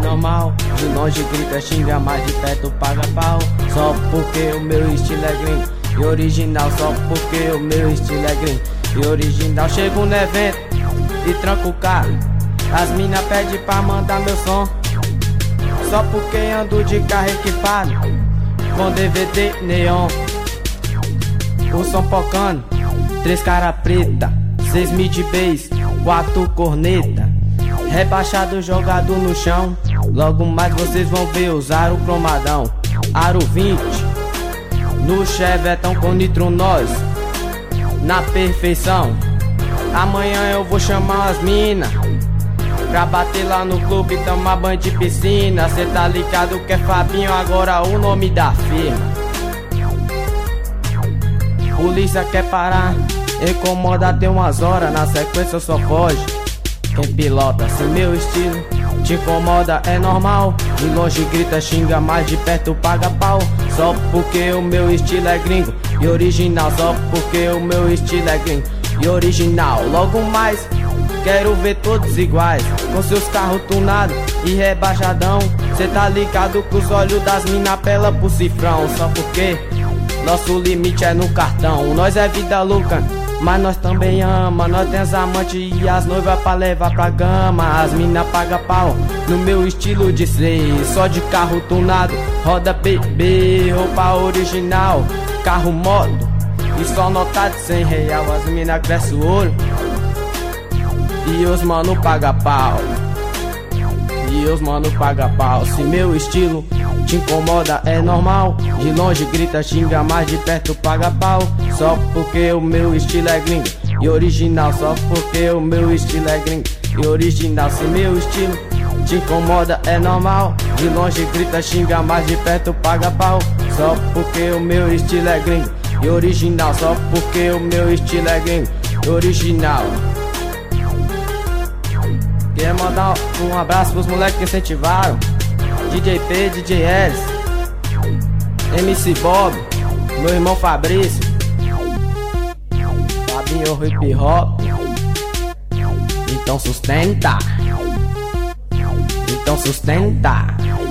normal. De longe grita, xinga, mas de perto paga pau. Só porque o meu estilo é gringo e original. Só porque o meu estilo é gringo e original. Chego no evento e tranco o carro, as mina pedem pra mandar meu som. Só porque ando de carro equipado com DVD neon. O som pocando, 3 cara preta, 6 mid bass, 4 corneta. Rebaixado jogado no chão. Logo mais vocês vão ver os aro cromadão. Aro 20 no chevetão com nitro nós na perfeição. Amanhã eu vou chamar as mina pra bater lá no clube, tomar banho de piscina. Cê tá ligado que é Fabinho, agora o nome da firma. Polícia quer parar, incomoda até umas horas, na sequência só foge quem pilota. Se meu estilo te incomoda é normal. De longe grita, xinga, mas de perto paga pau. Só porque o meu estilo é gringo e original. Só porque o meu estilo é gringo e original. Logo mais quero ver todos iguais, com seus carros tunados e rebaixadão. Cê tá ligado que os olhos das mina pela pro cifrão. Só porque nosso limite é no cartão. Nós é vida louca, mas nós também ama. Nós temos amantes e as noivas pra levar pra cama. As mina paga pau no meu estilo de ser. Só de carro tunado, roda BB, roupa original, carro moto e só nota de 100 real. As mina cresce o olho e os mano paga pau. E os mano paga pau. Se meu estilo te incomoda é normal. De longe grita, xinga, mas de perto paga pau. Só porque o meu estilo é gringo e original. Só porque o meu estilo é gringo e original. Se meu estilo te incomoda é normal. De longe grita, xinga, mas de perto paga pau. Só porque o meu estilo é gringo e original. Só porque o meu estilo é gringo e original. Queria mandar um abraço pros moleques que incentivaram: DJ P, DJ S, MC Bob, meu irmão Fabrício, Fabinho Hip Hop. Então sustenta, então sustenta.